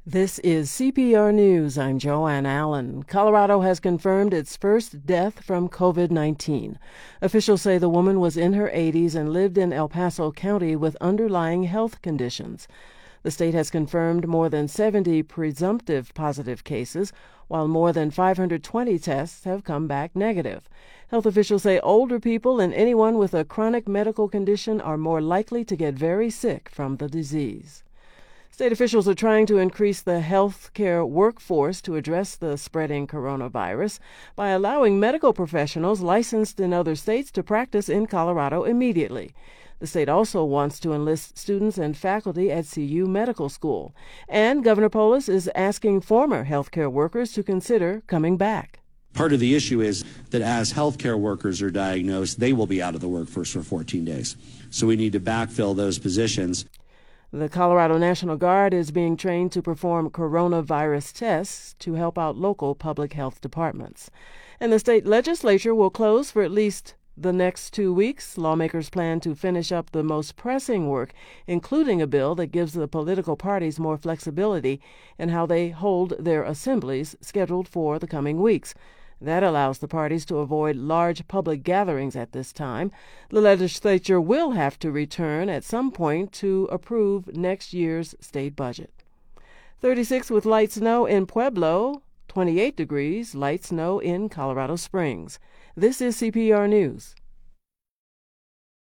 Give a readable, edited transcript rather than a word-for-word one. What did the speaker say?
This is CPR News. I'm Joanne Allen. Colorado has confirmed its first death from COVID-19. Officials say the woman was in her 80s and lived in El Paso County with underlying health conditions. The state has confirmed more than 70 presumptive positive cases, while more than 520 tests have come back negative. Health officials say older people and anyone with a chronic medical condition are more likely to get very sick from the disease. State officials are trying to increase the health care workforce to address the spreading coronavirus by allowing medical professionals licensed in other states to practice in Colorado immediately. The state also wants to enlist students and faculty at CU Medical School. And Governor Polis is asking former healthcare workers to consider coming back. Part of the issue is that as healthcare workers are diagnosed, they will be out of the workforce for 14 days. So we need to backfill those positions. The Colorado National Guard is being trained to perform coronavirus tests to help out local public health departments. And the state legislature will close for at least the next 2 weeks. Lawmakers plan to finish up the most pressing work, including a bill that gives the political parties more flexibility in how they hold their assemblies scheduled for the coming weeks. That allows the parties to avoid large public gatherings at this time. The legislature will have to return at some point to approve next year's state budget. 36 with light snow in Pueblo, 28 degrees, light snow in Colorado Springs. This is CPR News.